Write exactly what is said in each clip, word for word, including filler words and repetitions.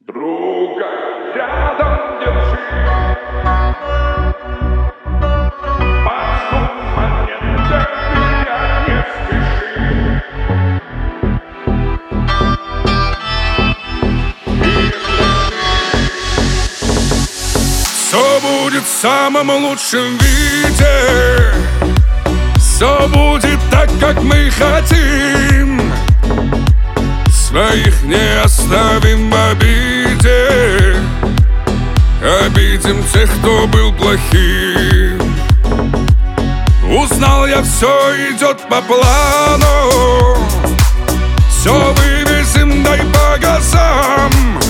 Друга рядом держи, под шум монет доверять не спеши. Все будет в самом лучшем виде, все будет так, как мы хотим. Своих не оставим в обиде, обидим тех, кто был плохим. Узнал я, все идет по плану, все вывезем, дай по газам.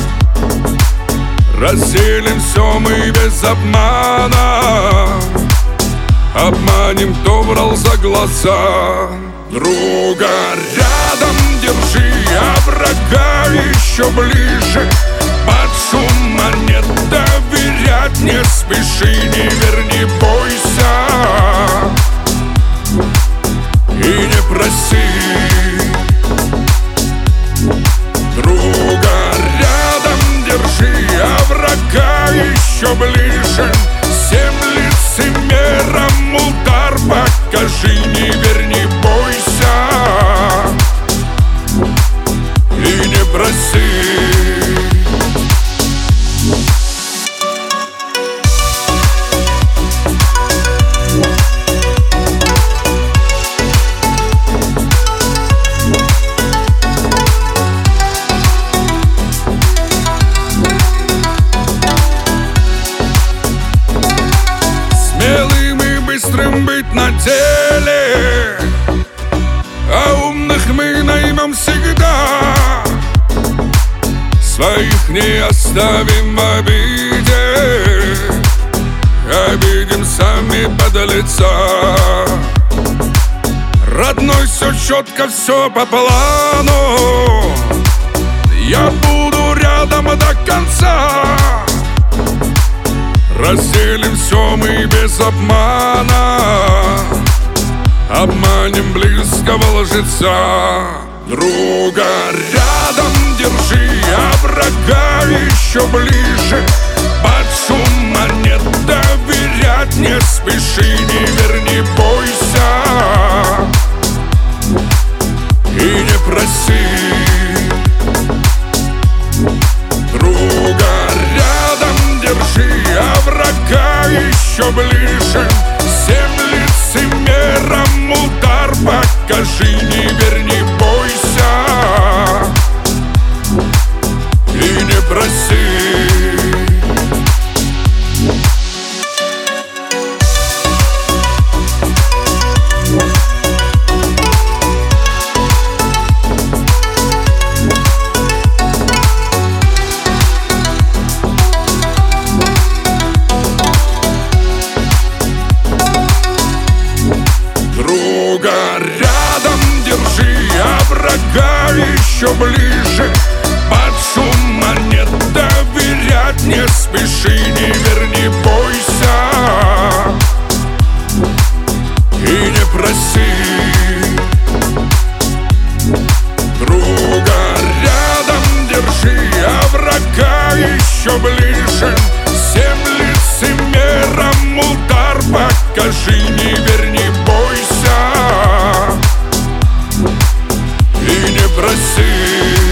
Разделим все мы без обмана, обманем, кто врал за глаза. Друга рядом держи, а врага еще ближе. Под шум монет доверять не спеши, не верни, бойся и не проси. Друга рядом держи, а врага еще ближе. Всем лицемерам удар покажи, не верни, бойся и не проси. Смелым и быстрым быть на деле, а умных мы наймем всегда. Своих не оставим в обиде, обидим сами подлеца. Родной, все четко, все по плану, я буду рядом до конца. Разделим все мы без обмана, обманем близкого лжеца. Друга рядом держи, а врага еще ближе. Под шум монет доверять не спеши, не верни, бойся и не проси. Друга рядом держи, а врага еще ближе. Всем лицемерам удар покажи, не верни, бойся и не проси. Друга рядом держи, а врага еще ближе. Под шум монет доверять не спеши, не верни, бойся и не проси. Друга рядом держи, а врага еще ближе. Всем лицемерам удар покажи, не верни, бойся и не проси.